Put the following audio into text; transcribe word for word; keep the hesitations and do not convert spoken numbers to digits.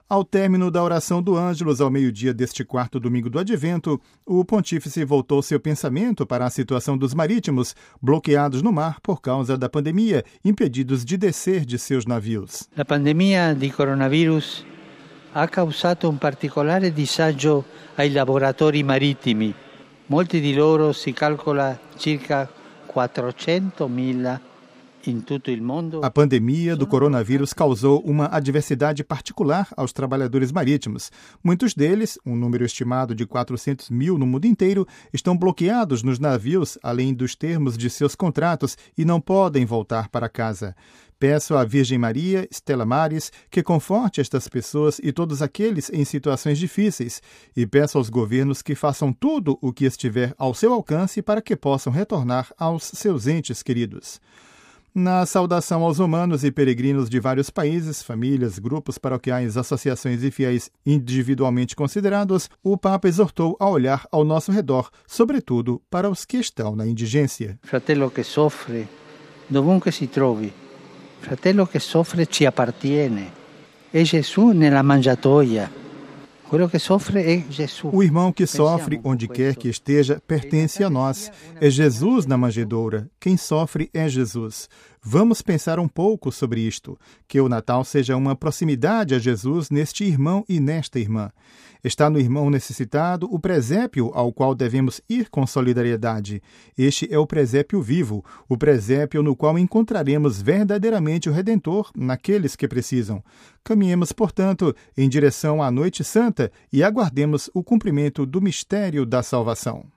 Ao término da oração do Ângelus, ao meio-dia deste quarto domingo do Advento, o pontífice voltou seu pensamento para a situação dos marítimos, bloqueados no mar por causa da pandemia, impedidos de descer de seus navios. A pandemia di coronavirus ha causato un particolare disagio ai laboratori marittimi. Molti di loro, si calcola, circa quattrocentomila. A pandemia do coronavírus causou uma adversidade particular aos trabalhadores marítimos. Muitos deles, um número estimado de quatrocentos mil no mundo inteiro, estão bloqueados nos navios, além dos termos de seus contratos, e não podem voltar para casa. Peço à Virgem Maria, Stella Maris, que conforte estas pessoas e todos aqueles em situações difíceis, e peço aos governos que façam tudo o que estiver ao seu alcance para que possam retornar aos seus entes queridos. Na saudação aos romanos e peregrinos de vários países, famílias, grupos paroquiais, associações e fiéis individualmente considerados, o Papa exortou a olhar ao nosso redor, sobretudo para os que estão na indigência. Fratello che soffre, dovunque si trovi, fratello che soffre ci appartiene. É Jesus nella mangiatoia. Quello che sofre é Jesus. O irmão que sofre, onde quer que esteja, pertence a nós. É Jesus na manjedoura. Quem sofre é Jesus. Vamos pensar um pouco sobre isto. Que o Natal seja uma proximidade a Jesus neste irmão e nesta irmã. Está no irmão necessitado o presépio ao qual devemos ir com solidariedade. Este é o presépio vivo, o presépio no qual encontraremos verdadeiramente o Redentor naqueles que precisam. Caminhemos, portanto, em direção à Noite Santa e aguardemos o cumprimento do mistério da salvação.